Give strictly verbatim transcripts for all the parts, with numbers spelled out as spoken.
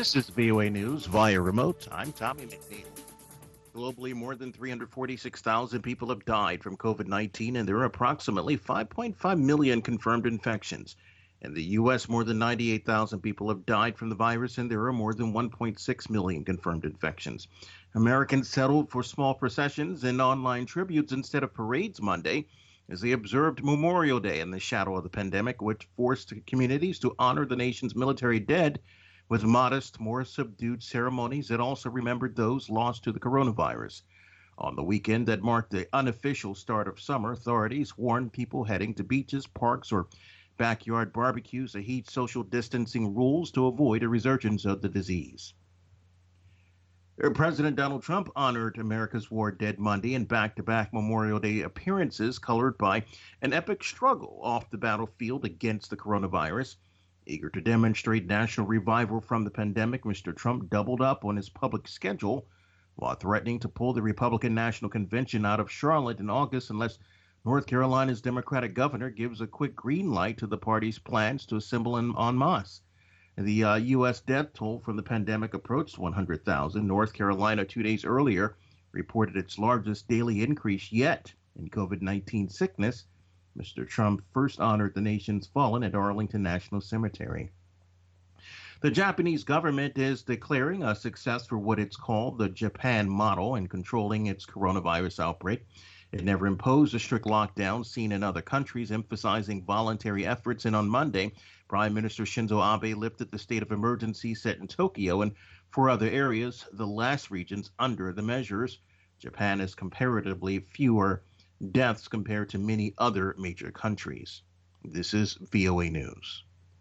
This is V O A News via remote. I'm Tommy McNeil. Globally, more than three hundred forty-six thousand people have died from COVID nineteen, and there are approximately five point five million confirmed infections. In the U S, more than ninety-eight thousand people have died from the virus, and there are more than one point six million confirmed infections. Americans settled for small processions and online tributes instead of parades Monday as they observed Memorial Day in the shadow of the pandemic, which forced communities to honor the nation's military dead with modest, more subdued ceremonies that also remembered those lost to the coronavirus. On the weekend that marked the unofficial start of summer, authorities warned people heading to beaches, parks, or backyard barbecues to heed social distancing rules to avoid a resurgence of the disease. President Donald Trump honored America's war dead Monday in back-to-back Memorial Day appearances colored by an epic struggle off the battlefield against the coronavirus. Eager to demonstrate national revival from the pandemic, Mister Trump doubled up on his public schedule while threatening to pull the Republican National Convention out of Charlotte in August unless North Carolina's Democratic governor gives a quick green light to the party's plans to assemble en masse. The uh, U S death toll from the pandemic approached one hundred thousand. North Carolina, two days earlier, reported its largest daily increase yet in COVID nineteen sickness. Mister Trump first honored the nation's fallen at Arlington National Cemetery. The Japanese government is declaring a success for what it's called the Japan model in controlling its coronavirus outbreak. It never imposed a strict lockdown seen in other countries, emphasizing voluntary efforts. And on Monday, Prime Minister Shinzo Abe lifted the state of emergency set in Tokyo and four other areas, the last regions under the measures. Japan has comparatively fewer deaths compared to many other major countries. This is V O A News.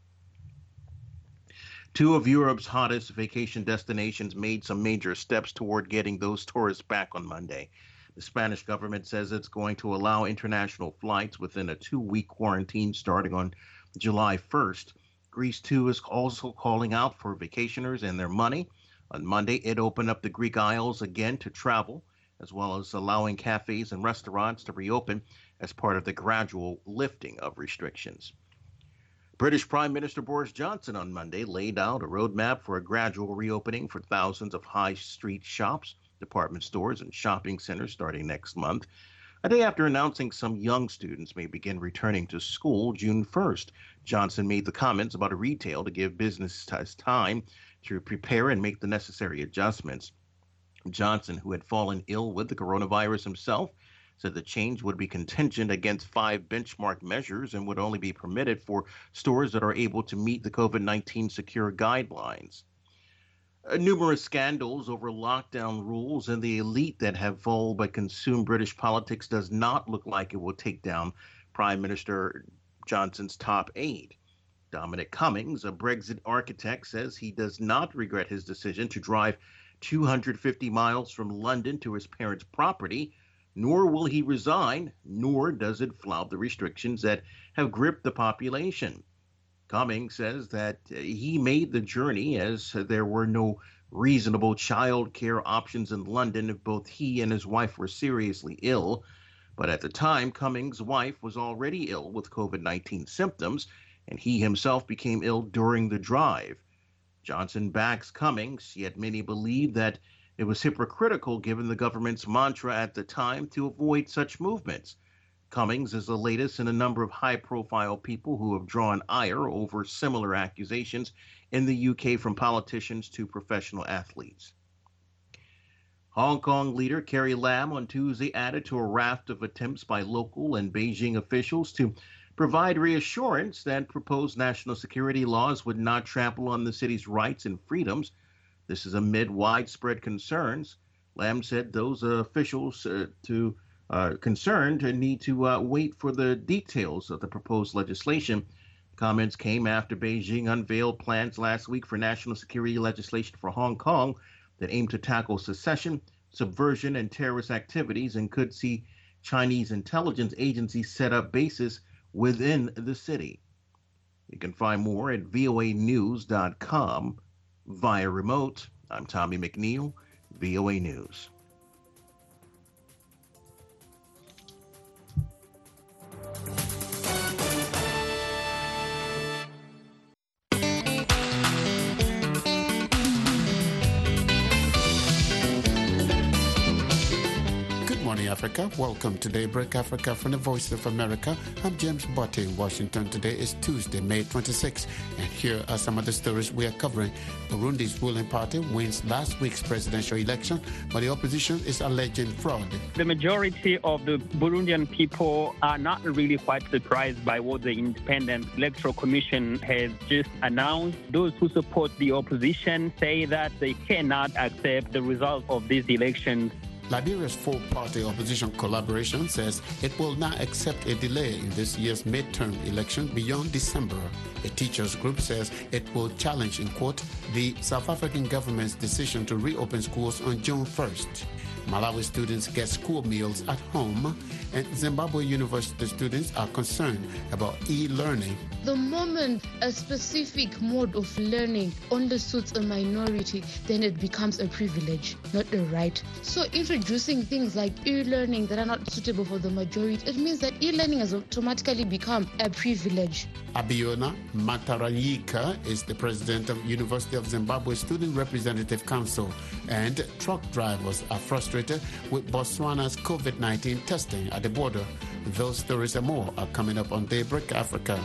Two of Europe's hottest vacation destinations made some major steps toward getting those tourists back on Monday. The Spanish government says it's going to allow international flights within a two-week quarantine starting on July first. Greece, too, is also calling out for vacationers and their money. On Monday, it opened up the Greek Isles again to travel, as well as allowing cafes and restaurants to reopen as part of the gradual lifting of restrictions. British Prime Minister Boris Johnson on Monday laid out a roadmap for a gradual reopening for thousands of high street shops, department stores, and shopping centers starting next month, a day after announcing some young students may begin returning to school June first. Johnson made the comments about retail to give businesses time to prepare and make the necessary adjustments. Johnson, who had fallen ill with the coronavirus himself, said the change would be contingent against five benchmark measures and would only be permitted for stores that are able to meet the COVID nineteen secure guidelines. Uh, numerous scandals over lockdown rules and the elite that have all but consumed British politics does not look like it will take down Prime Minister Johnson's top aide. Dominic Cummings, a Brexit architect, says he does not regret his decision to drive two hundred fifty miles from London to his parents' property, nor will he resign, nor does it flout the restrictions that have gripped the population. Cummings says that he made the journey as there were no reasonable child care options in London if both he and his wife were seriously ill. But at the time, Cummings' wife was already ill with COVID nineteen symptoms, and he himself became ill during the drive. Johnson backs Cummings, yet many believe that it was hypocritical given the government's mantra at the time to avoid such movements. Cummings is the latest in a number of high-profile people who have drawn ire over similar accusations in the U K, from politicians to professional athletes. Hong Kong leader Carrie Lam on Tuesday added to a raft of attempts by local and Beijing officials to provide reassurance that proposed national security laws would not trample on the city's rights and freedoms. This is amid widespread concerns. Lam said those uh, officials uh, to uh, concerned need to uh, wait for the details of the proposed legislation. Comments came after Beijing unveiled plans last week for national security legislation for Hong Kong that aim to tackle secession, subversion, and terrorist activities, and could see Chinese intelligence agencies set up bases within the city. You can find more at V O A news dot com via remote. I'm Tommy McNeil, V O A News. Africa. Welcome to Daybreak Africa from the Voice of America. I'm James Botte in Washington. Today is Tuesday, May twenty-sixth, and here are some of the stories we are covering. Burundi's ruling party wins last week's presidential election, but the opposition is alleging fraud. The majority of the Burundian people are not really quite surprised by what the Independent Electoral Commission has just announced. Those who support the opposition say that they cannot accept the result of these elections. Liberia's four-party opposition collaboration says it will not accept a delay in this year's midterm election beyond December. A teachers group says it will challenge in court the South African government's decision to reopen schools on June first. Malawi students get school meals at home, and Zimbabwe University students are concerned about e-learning. The moment a specific mode of learning only suits a minority, then it becomes a privilege, not a right. So introducing things like e-learning that are not suitable for the majority, it means that e-learning has automatically become a privilege. Abiona Mataranyika is the president of University of Zimbabwe Student Representative Council, and truck drivers are frustrated with Botswana's COVID nineteen testing at the border. Those stories and more are coming up on Daybreak Africa.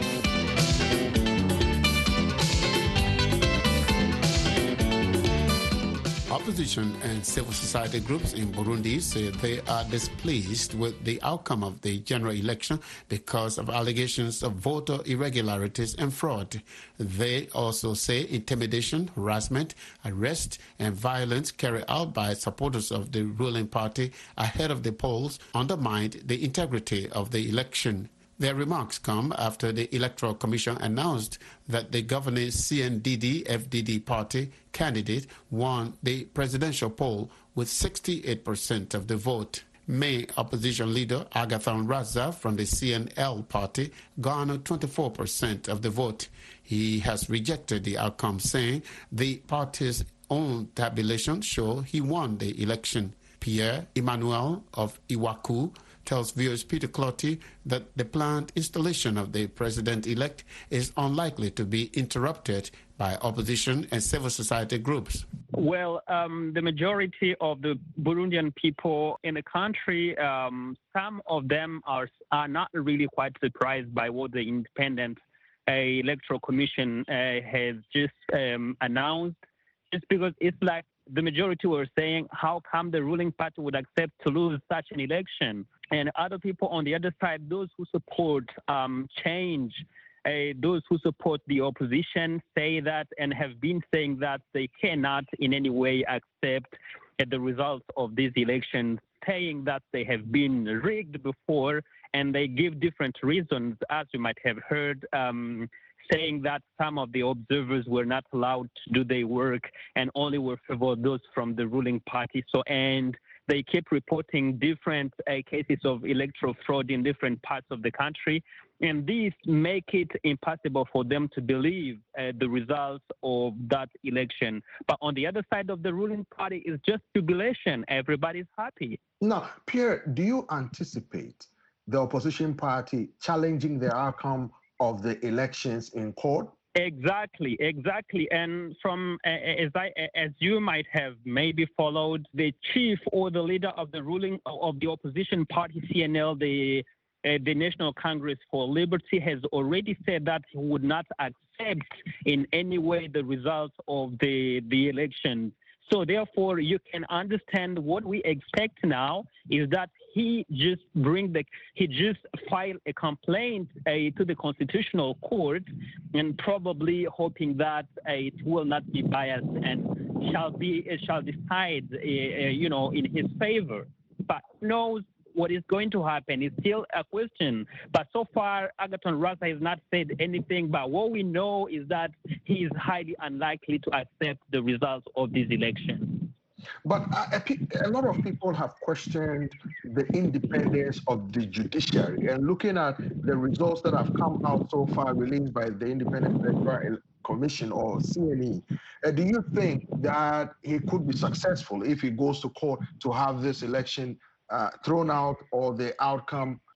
Opposition and civil society groups in Burundi say they are displeased with the outcome of the general election because of allegations of voter irregularities and fraud. They also say intimidation, harassment, arrest, and violence carried out by supporters of the ruling party ahead of the polls undermined the integrity of the election. Their remarks come after the Electoral Commission announced that the governing C N D D F D D party candidate won the presidential poll with sixty-eight percent of the vote. Main opposition leader Agathon Rasa from the C N L party garnered twenty-four percent of the vote. He has rejected the outcome, saying the party's own tabulation show he won the election. Pierre Emmanuel of Iwaku tells viewers Peter Clotty that the planned installation of the president-elect is unlikely to be interrupted by opposition and civil society groups. Well, um, the majority of the Burundian people in the country, um, some of them are are not really quite surprised by what the Independent uh, Electoral Commission uh, has just um, announced, just because it's like the majority were saying, how come the ruling party would accept to lose such an election? And other people on the other side, those who support um, change, uh, those who support the opposition say that and have been saying that they cannot in any way accept uh, the results of these elections, saying that they have been rigged before, and they give different reasons, as you might have heard, um, saying that some of the observers were not allowed to do their work and only were favored those from the ruling party. So, and they keep reporting different uh, cases of electoral fraud in different parts of the country. And these make it impossible for them to believe uh, the results of that election. But on the other side of the ruling party is just jubilation. Everybody's happy. Now, Pierre, do you anticipate the opposition party challenging the outcome of the elections in court? Exactly, exactly. And from, uh, as I, as you might have maybe followed, the chief or the leader of the ruling of the opposition party, C N L, the uh, the National Congress for Liberty, has already said that he would not accept in any way the results of the the election. So therefore, you can understand what we expect now is that he just bring the he just file a complaint uh, to the Constitutional Court, and probably hoping that uh, it will not be biased and shall be uh, shall decide uh, uh, you know in his favor. But who knows what is going to happen? It's still a question. But so far, Agathon Rasa has not said anything. But what we know is that he is highly unlikely to accept the results of this election. But uh, a lot of people have questioned the independence of the judiciary. And looking at the results that have come out so far released by the Independent Electoral Commission or C N E, uh, do you think that he could be successful if he goes to court to have this election uh, thrown out or the outcome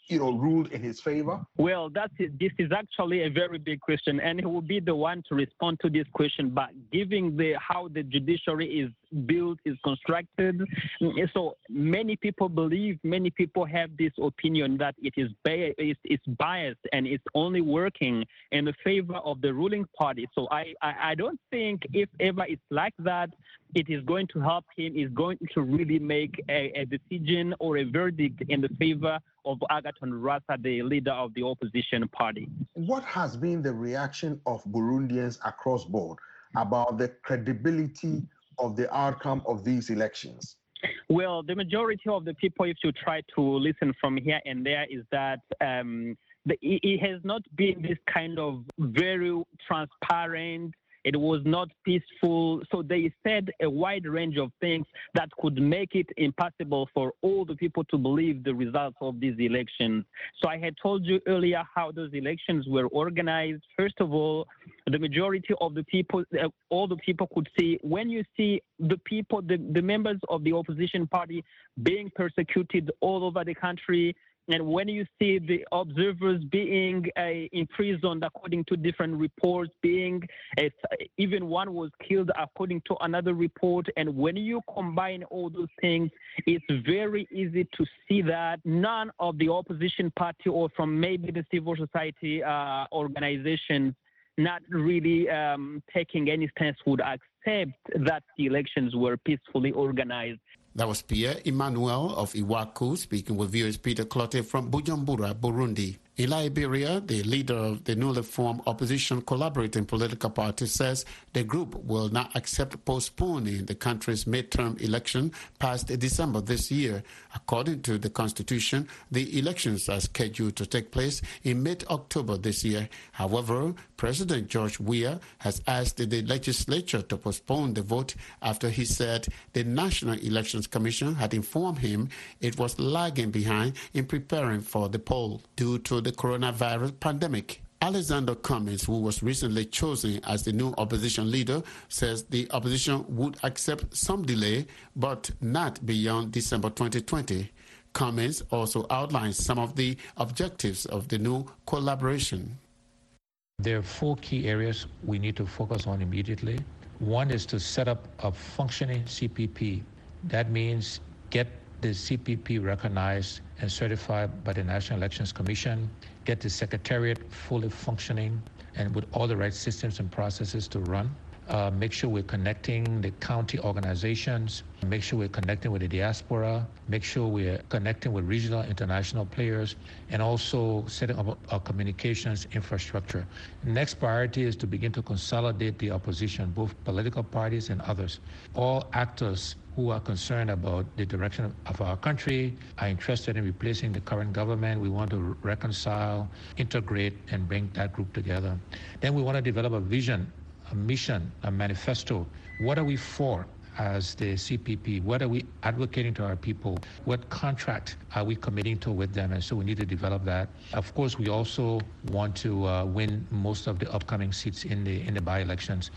you know, ruled in his favor? Well, that's it. This is actually a very big question, and he will be the one to respond to this question. But given the how the judiciary is built, is constructed, so many people believe, many people have this opinion that it is ba- it's, it's biased and it's only working in the favor of the ruling party. So I, I, I don't think if ever it's like that, it is going to help him, is going to really make a, a decision or a verdict in the favor of Agathon Rwasa, the leader of the opposition party. What has been the reaction of Burundians across board about the credibility of the outcome of these elections? Well, the majority of the people, if you try to listen from here and there, is that um, the, it has not been this kind of very transparent. It was not peaceful. So they said a wide range of things that could make it impossible for all the people to believe the results of these elections. So I had told you earlier how those elections were organized. First of all, the majority of the people, uh, all the people could see, when you see the people, the, the members of the opposition party being persecuted all over the country, and when you see the observers being uh, imprisoned according to different reports, being uh, even one was killed according to another report, and when you combine all those things, it's very easy to see that none of the opposition party or from maybe the civil society uh, organizations not really um, taking any stance would accept that the elections were peacefully organized. That was Pierre Emmanuel of Iwaku speaking with viewers Peter Clotte from Bujumbura, Burundi. In Liberia, the leader of the newly formed opposition collaborating political party says the group will not accept postponing the country's midterm election past December this year. According to the constitution, the elections are scheduled to take place in mid-October this year. However, President George Weah has asked the legislature to postpone the vote after he said the National Elections Commission had informed him it was lagging behind in preparing for the poll due to the coronavirus pandemic. Alexander Cummings, who was recently chosen as the new opposition leader, says the opposition would accept some delay, but not beyond December twenty twenty. Cummings also outlines some of the objectives of the new collaboration. There are four key areas we need to focus on immediately. One is to set up a functioning C P P. That means get the C P P recognized and certified by the National Elections Commission, get the Secretariat fully functioning and with all the right systems and processes to run. Uh, make sure we're connecting the county organizations, make sure we're connecting with the diaspora, make sure we're connecting with regional international players, and also setting up our communications infrastructure. Next priority is to begin to consolidate the opposition, both political parties and others. All actors who are concerned about the direction of our country are interested in replacing the current government. We want to reconcile, integrate, and bring that group together. Then we want to develop a vision, a mission, a manifesto. What are we for as the C P P? What are we advocating to our people? What contract are we committing to with them? And so we need to develop that. Of course, we also want to uh, win most of the upcoming seats in the in the by-elections.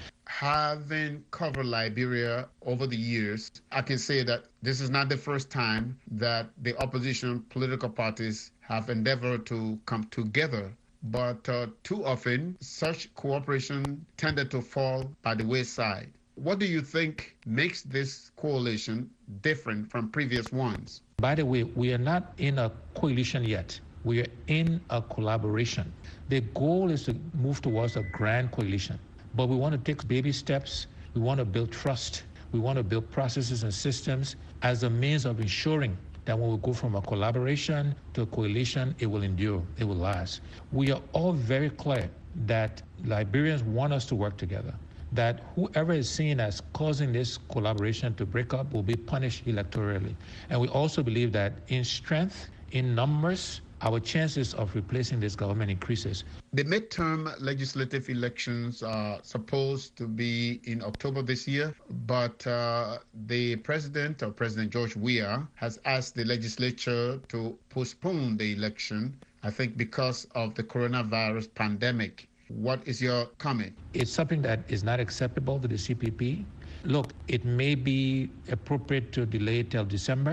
Having covered Liberia over the years, I can say that this is not the first time that the opposition political parties have endeavored to come together. But uh, too often, such cooperation tended to fall by the wayside. What do you think makes this coalition different from previous ones? By the way, we are not in a coalition yet. We are in a collaboration. The goal is to move towards a grand coalition. But we want to take baby steps. We want to build trust. We want to build processes and systems as a means of ensuring that when we go from a collaboration to a coalition, it will endure, it will last. We are all very clear that Liberians want us to work together, that whoever is seen as causing this collaboration to break up will be punished electorally. And we also believe that in strength, in numbers, our chances of replacing this government increases. The midterm legislative elections are supposed to be in October this year, but uh, the president, or President George Weah, has asked the legislature to postpone the election, I think because of the coronavirus pandemic. What is your comment? It's something that is not acceptable to the C P P. Look, it may be appropriate to delay till December,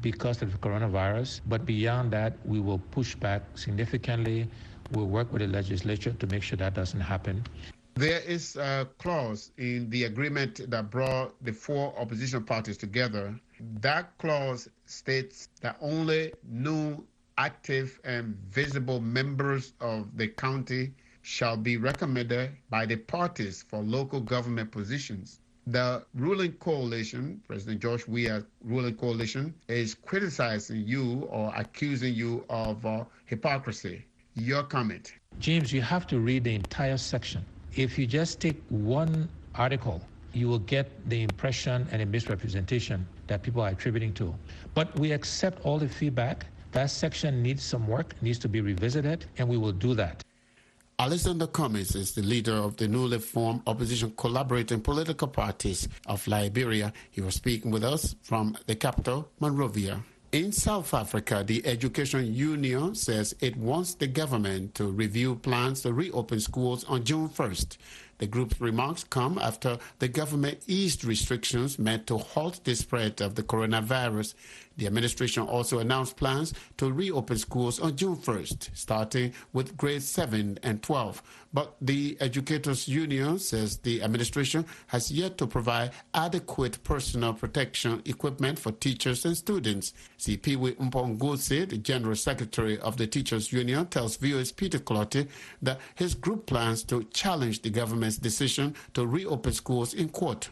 because of the coronavirus. But beyond that, we will push back significantly. We'll work with the legislature to make sure that doesn't happen. There is a clause in the agreement that brought the four opposition parties together. That clause states that only new, active, and visible members of the county shall be recommended by the parties for local government positions. The ruling coalition, President George Weah's ruling coalition, is criticizing you or accusing you of uh, hypocrisy. Your comment? James, you have to read the entire section. If you just take one article, you will get the impression and a misrepresentation that people are attributing to. But we accept all the feedback. That section needs some work, needs to be revisited, and we will do that. Alexander Cummings is the leader of the newly formed opposition collaborating political parties of Liberia. He was speaking with us from the capital, Monrovia. In South Africa, the Education Union says it wants the government to review plans to reopen schools on June first. The group's remarks come after the government eased restrictions meant to halt the spread of the coronavirus. The administration also announced plans to reopen schools on June first, starting with grades seven and twelve. But the Educators Union says the administration has yet to provide adequate personal protection equipment for teachers and students. Sipiwe Mpongose, the General Secretary of the Teachers Union, tells V O A's Peter Clottey that his group plans to challenge the government's decision to reopen schools in court.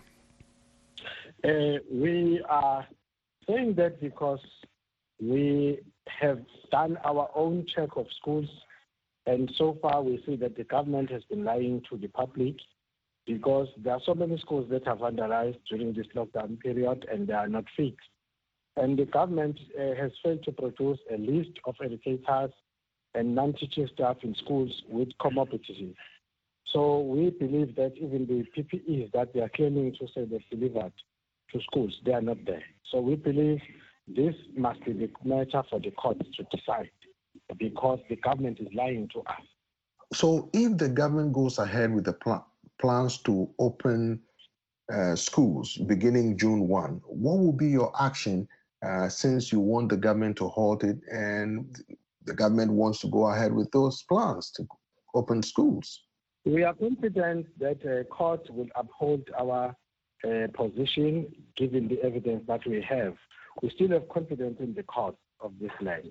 Uh, we are saying that because we have done our own check of schools, and so far we see that the government has been lying to the public because there are so many schools that have vandalized during this lockdown period and they are not fixed. And the government uh, has failed to produce a list of educators and non-teaching staff in schools with comorbidities. So we believe that even the P P Es that they are claiming to say they've delivered to schools, they are not there. So we believe this must be the matter for the courts to decide because the government is lying to us. So if the government goes ahead with the pl- plans to open uh, schools beginning June first, what will be your action uh, since you want the government to halt it and the government wants to go ahead with those plans to open schools? We are confident that the uh, court will uphold our uh, position given the evidence that we have. We still have confidence in the court of this land.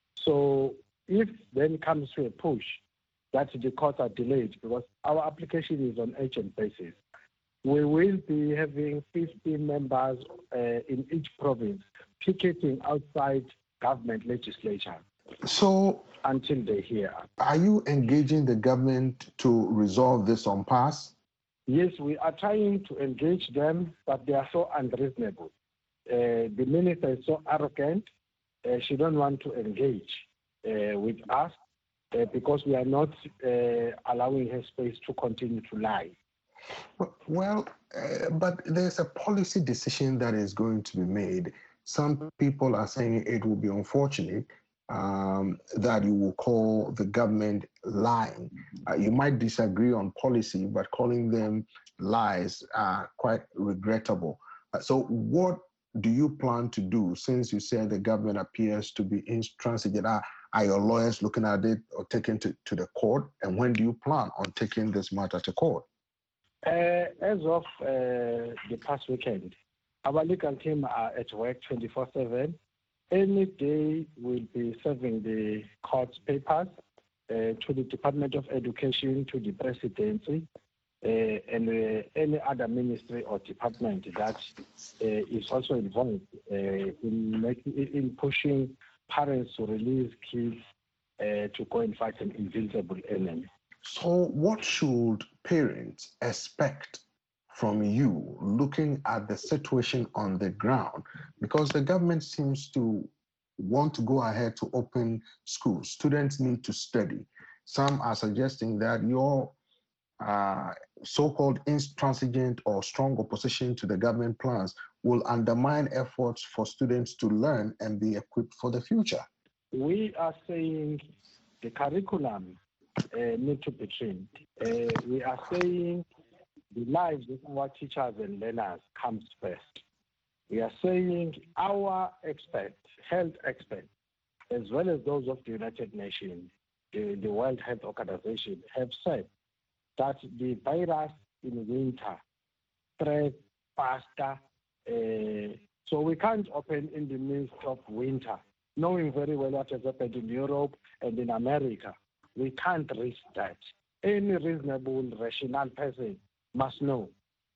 So if then it comes to a push that the courts are delayed because our application is on urgent basis, we will be having fifty members uh, in each province picketing outside government legislature. So until they hear. Are you engaging the government to resolve this impasse? Yes, we are trying to engage them, but they are so unreasonable. Uh, the minister is so arrogant. Uh, she don't want to engage uh, with us uh, because we are not uh, allowing her space to continue to lie. Well, uh, but there's a policy decision that is going to be made. Some people are saying it will be unfortunate um, that you will call the government lying. Uh, you might disagree on policy, but calling them lies are quite regrettable. Uh, so what do you plan to do since you said the government appears to be intransigent? Are, are your lawyers looking at it or taking it to, to the court? And when do you plan on taking this matter to court? Uh, as of uh, the past weekend, our legal team are at work twenty-four seven. Any day we'll be serving the court's papers uh, to the Department of Education, to the Presidency, uh, and uh, any other ministry or department that uh, is also involved uh, in, making, in pushing parents to release kids uh, to go and fight an invincible enemy. So what should parents expect from you looking at the situation on the ground? Because the government seems to want to go ahead to open schools. Students need to study. Some are suggesting that your uh, so-called intransigent or strong opposition to the government plans will undermine efforts for students to learn and be equipped for the future. We are saying the curriculum Uh, need to be trained. Uh, we are saying the lives of our teachers and learners comes first. We are saying our experts, health experts, as well as those of the United Nations, the, the World Health Organization, have said that the virus in winter spreads faster. Uh, so we can't open in the midst of winter, knowing very well what has happened in Europe and in America. We can't risk that. Any reasonable, rational person must know.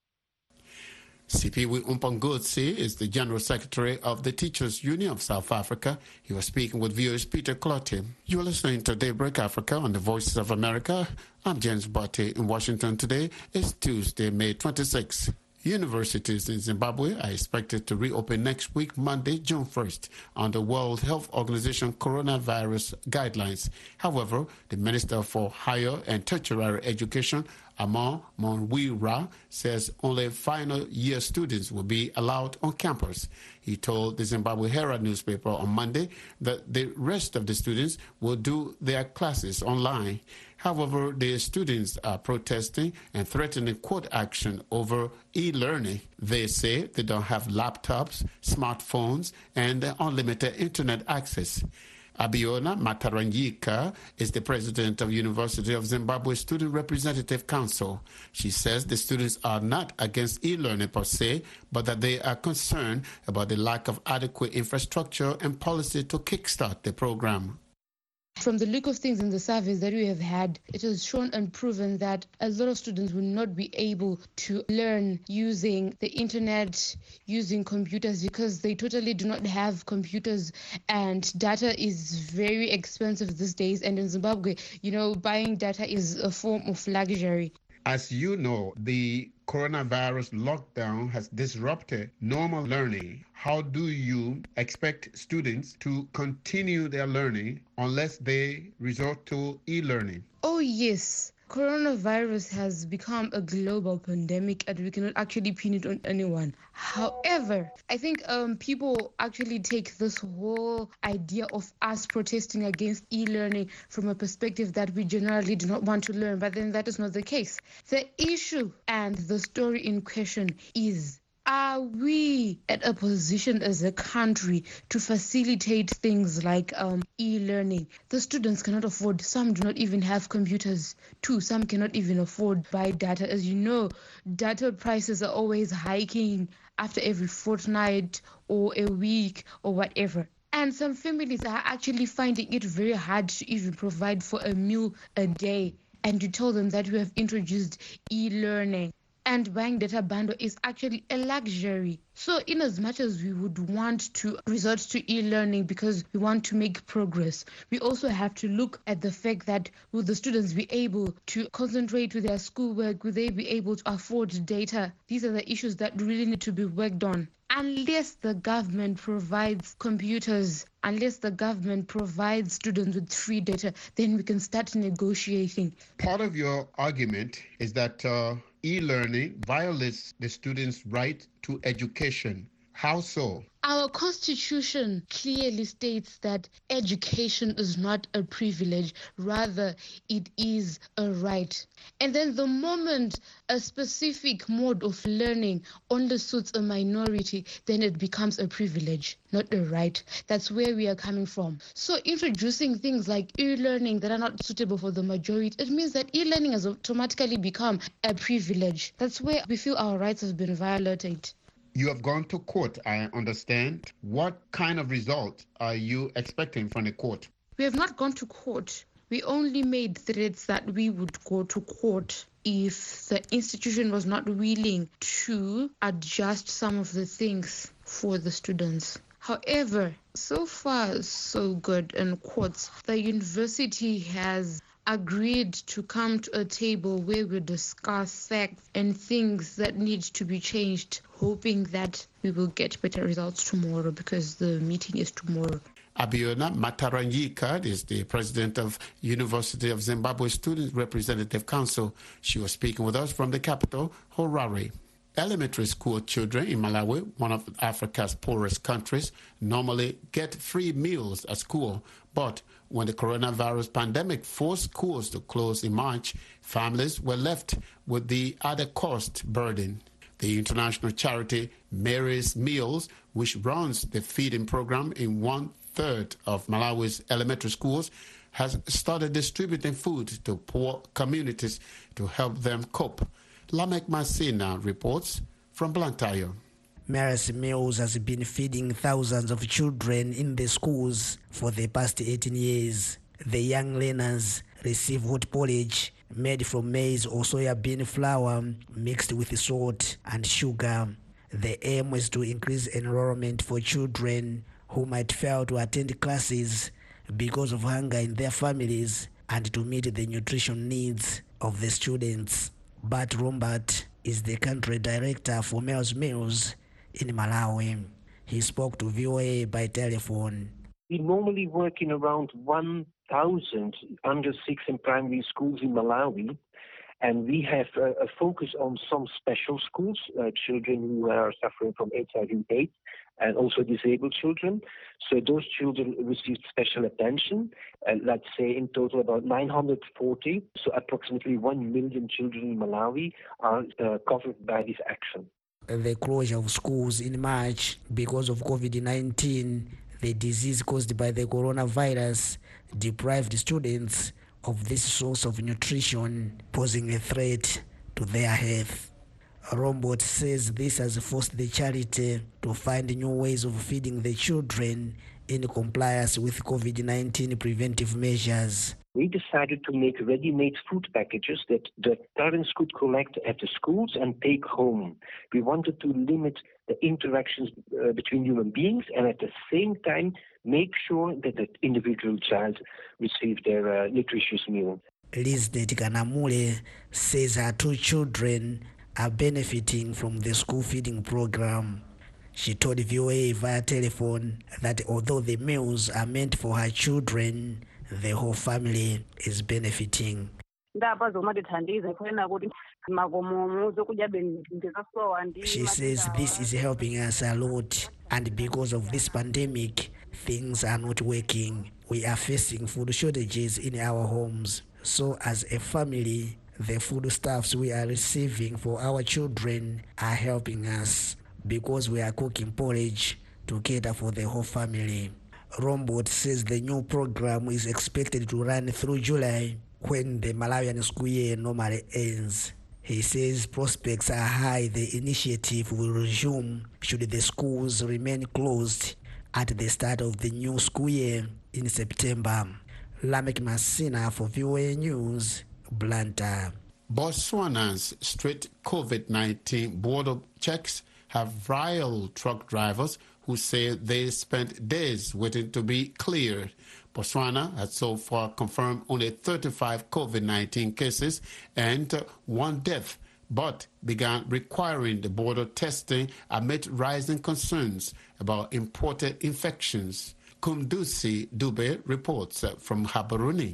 Sipiwe Umpangotsi is the General Secretary of the Teachers Union of South Africa. He was speaking with viewers Peter Clottey. You are listening to Daybreak Africa on the Voices of America. I'm James Botte in Washington. Today is Tuesday, May twenty-sixth. Universities in Zimbabwe are expected to reopen next week, Monday, June first, under World Health Organization coronavirus guidelines. However, the Minister for Higher and Tertiary Education, Amon Monwira, says only final year students will be allowed on campus. He told the Zimbabwe Herald newspaper on Monday that the rest of the students will do their classes online. However, the students are protesting and threatening court action over e-learning. They say they don't have laptops, smartphones, and unlimited internet access. Abiona Mataranyika is the president of University of Zimbabwe Student Representative Council. She says the students are not against e-learning per se, but that they are concerned about the lack of adequate infrastructure and policy to kickstart the program. From the look of things in the surveys that we have had, it has shown and proven that a lot of students will not be able to learn using the internet, using computers, because they totally do not have computers, and data is very expensive these days. And in Zimbabwe, you know, buying data is a form of luxury. As you know, the coronavirus lockdown has disrupted normal learning. How do you expect students to continue their learning unless they resort to e-learning? Oh, yes. Coronavirus has become a global pandemic and we cannot actually pin it on anyone. However, I think um, people actually take this whole idea of us protesting against e-learning from a perspective that we generally do not want to learn, but then that is not the case. The issue and the story in question is, are we at a position as a country to facilitate things like um, e-learning? The students cannot afford, some do not even have computers. Two, some cannot even afford buy data. As you know, data prices are always hiking after every fortnight or a week or whatever. And some families are actually finding it very hard to even provide for a meal a day. And you tell them that we have introduced e-learning. And buying data bundle is actually a luxury. So in as much as we would want to resort to e-learning because we want to make progress, we also have to look at the fact that will the students be able to concentrate with their schoolwork? Will they be able to afford data? These are the issues that really need to be worked on. Unless the government provides computers, unless the government provides students with free data, then we can start negotiating. Part of your argument is that uh, e-learning violates the students' right to education. How so? Our constitution clearly states that education is not a privilege, rather it is a right. And then the moment a specific mode of learning only suits a minority, then it becomes a privilege, not a right. That's where we are coming from. So introducing things like e-learning that are not suitable for the majority, it means that e-learning has automatically become a privilege. That's where we feel our rights have been violated. You have gone to court, I understand. What kind of result are you expecting from the court? We have not gone to court. We only made threats that we would go to court if the institution was not willing to adjust some of the things for the students. However, so far so good in courts. The university has agreed to come to a table where we discuss facts and things that need to be changed, hoping that we will get better results tomorrow because the meeting is tomorrow. Abiona Mataranyika is the president of University of Zimbabwe Student Representative Council. She was speaking with us from the capital, Harare. Elementary school children in Malawi, one of Africa's poorest countries, normally get free meals at school. But when the coronavirus pandemic forced schools to close in March, families were left with the added cost burden. The international charity Mary's Meals, which runs the feeding program in one-third of Malawi's elementary schools, has started distributing food to poor communities to help them cope. Lamek Masina reports from Blantyre. Mary's Meals has been feeding thousands of children in the schools for the past eighteen years. The young learners receive hot porridge made from maize or soya bean flour mixed with salt and sugar. The aim is to increase enrollment for children who might fail to attend classes because of hunger in their families and to meet the nutrition needs of the students. Bart Rombert is the country director for Mary's Meals in Malawi. He spoke to V O A by telephone. We normally work in around one thousand under six in primary schools in Malawi, and we have a, a focus on some special schools, uh, children who are suffering from H I V AIDS, and also disabled children. So those children received special attention, uh, let's say in total about nine hundred forty, so approximately one million children in Malawi are uh, covered by this action. The closure of schools in March because of COVID nineteen, the disease caused by the coronavirus, deprived students of this source of nutrition, posing a threat to their health. Rombot says this has forced the charity to find new ways of feeding the children in compliance with COVID nineteen preventive measures. We decided to make ready-made food packages that the parents could collect at the schools and take home. We wanted to limit the interactions uh, between human beings and at the same time make sure that the individual child received their uh, nutritious meal. Liznet Kanamule says her two children are benefiting from the school feeding program. She told V O A via telephone that although the meals are meant for her children, the whole family is benefiting. She says this is helping us a lot, and because of this pandemic, things are not working. We are facing food shortages in our homes. So as a family, the foodstuffs we are receiving for our children are helping us because we are cooking porridge to cater for the whole family. Rombot says the new program is expected to run through July, when the Malawian school year normally ends. He says prospects are high the initiative will resume should the schools remain closed at the start of the new school year in September. Lamek Masina for V O A News, Blantyre. Botswana's strict COVID nineteen border checks have riled truck drivers who say they spent days waiting to be cleared. Botswana has so far confirmed only thirty-five COVID nineteen cases and one death, but began requiring the border testing amid rising concerns about imported infections. Kumdusi Dube reports from Gaborone.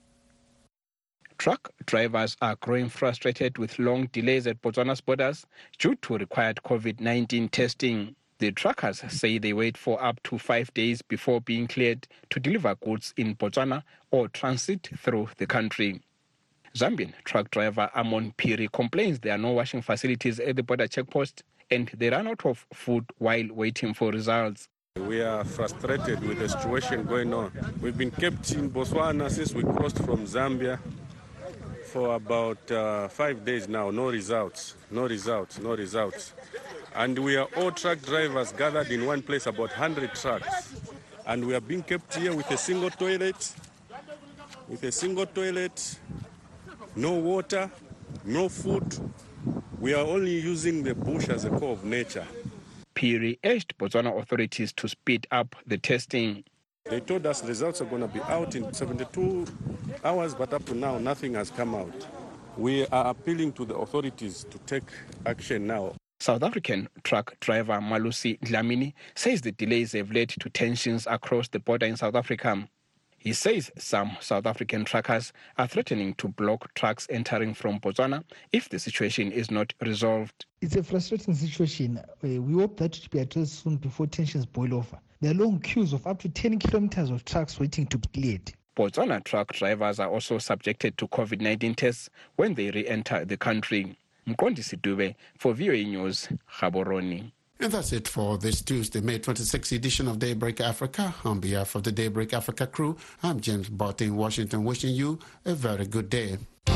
Truck drivers are growing frustrated with long delays at Botswana's borders due to required COVID nineteen testing. The truckers say they wait for up to five days before being cleared to deliver goods in Botswana or transit through the country. Zambian truck driver Amon Piri complains there are no washing facilities at the border checkpost and they run out of food while waiting for results. We are frustrated with the situation going on. We've been kept in Botswana since we crossed from Zambia for about uh, five days now. No results, no results, no results. And we are all truck drivers gathered in one place, about one hundred trucks. And we are being kept here with a single toilet, with a single toilet, no water, no food. We are only using the bush as a core of nature. Piri urged Botswana authorities to speed up the testing. They told us results are going to be out in seventy-two hours, but up to now, nothing has come out. We are appealing to the authorities to take action now. South African truck driver Malusi Dlamini says the delays have led to tensions across the border in South Africa. He says some South African truckers are threatening to block trucks entering from Botswana if the situation is not resolved. It's a frustrating situation. Uh, we hope that it will be addressed soon before tensions boil over. There are long queues of up to ten kilometers of trucks waiting to be cleared. Botswana truck drivers are also subjected to COVID nineteen tests when they re-enter the country. Mqondisi Dube for V O A News, Gaborone. And that's it for this Tuesday, May twenty-sixth edition of Daybreak Africa. On behalf of the Daybreak Africa crew, I'm James Barton in Washington, wishing you a very good day.